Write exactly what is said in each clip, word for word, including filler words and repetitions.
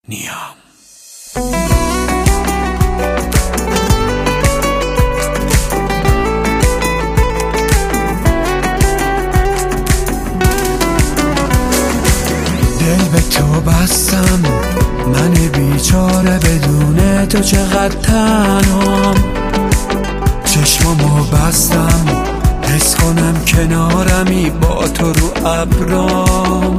نیام. دل به تو بستم، من بیچاره بدون تو چقدر تنهام. چشمامو بستم حس کنم کنارمی با تو رو ابرام.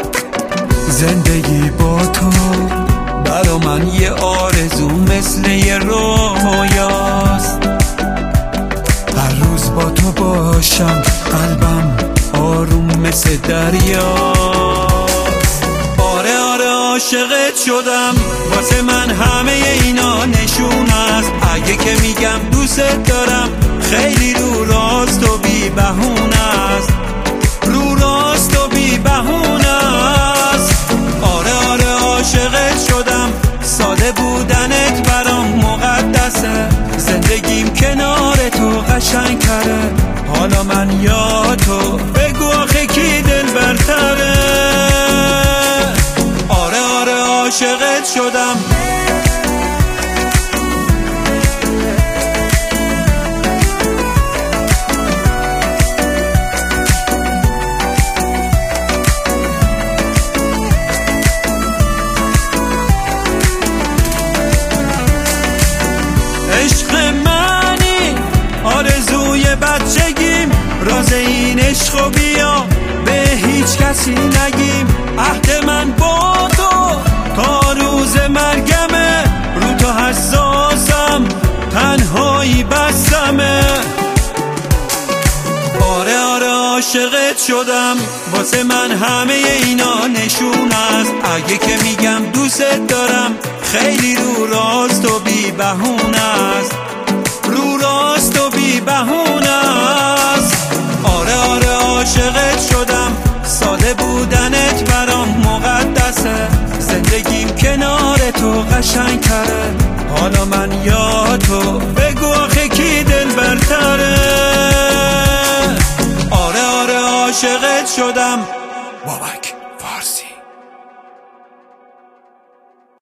زندگی با تو برا من یه آرزو مثل یه رویاست. هر روز با تو باشم قلبم آروم مثل دریاست. آره آره عاشقت شدم، واسه من همه اینا نشون است. اگه که میگم دوست دارم خیلی رو راست و بی بهونه است، رو راست و بی بهونه است. آره آره عاشقت شدم، ساده بودنت برام مقدسه. زندگیم کنار تو قشنگ تره، حالا من یا تو بگو آخه کی دل برتره. آره آره عاشقت شدم. عشق منی آرزوی بچگیم، راز این عشق و بیا به هیچ کسی نگیم. عهد من با تو تا روز مرگمه، رو تو حساسم تنهایی بسمه. آره آره عاشقت شدم، واسه من همه اینا نشون است. اگه که میگم دوست دارم خیلی رو راست و بی بهونه است، رو راست و بی بهونه است. آره آره عاشقت شدم، ساده بودنت برام مقدسه. زندگیم کنار تو قشنگ تره، حالا من یا تو بگو آخه کی دل برتره. آره آره عاشقت شدم بابک.